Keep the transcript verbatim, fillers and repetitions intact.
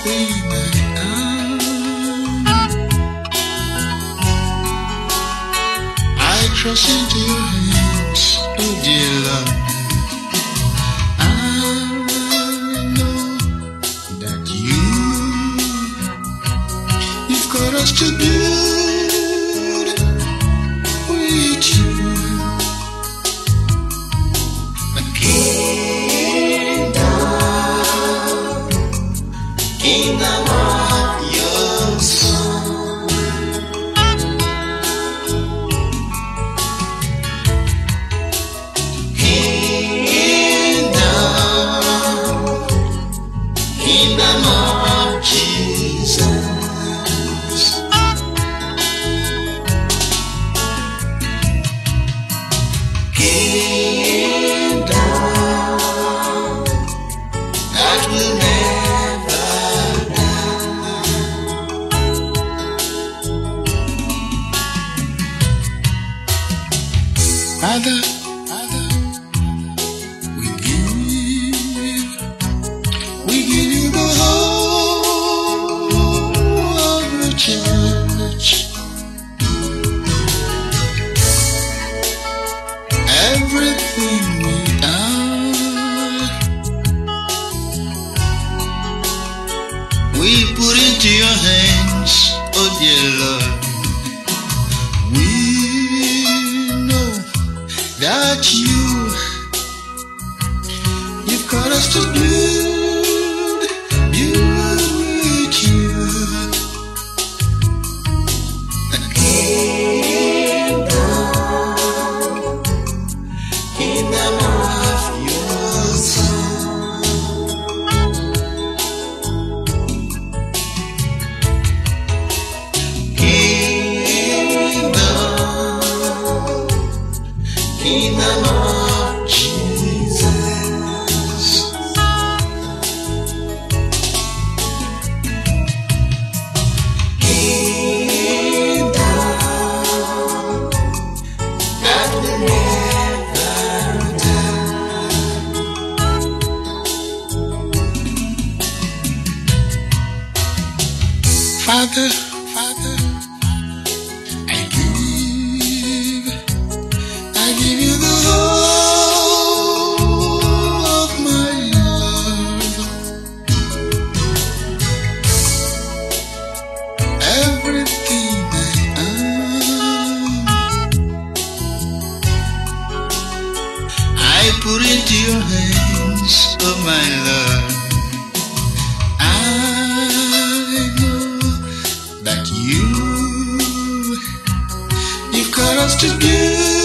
everything I am. I trust into your hands, oh dear Lord. I know that you, you've got us to build with you a kingdom, kingdom of your Son. Kingdom, kingdom of Jesus. Kingdom that will never die. Father, Father, we give, we give you the whole of the church. Everything we are, we put into your hands, oh dear Lord. We know that you, you've got us to build, build with you a kingdom, kingdom of your Son. Kingdom, kingdom of Jesus. Kingdom that will never die. Father, Father, I give, I give you the whole of my love. Everything I am, I put into your hands, oh my Lord. I know that you, you've got us to give.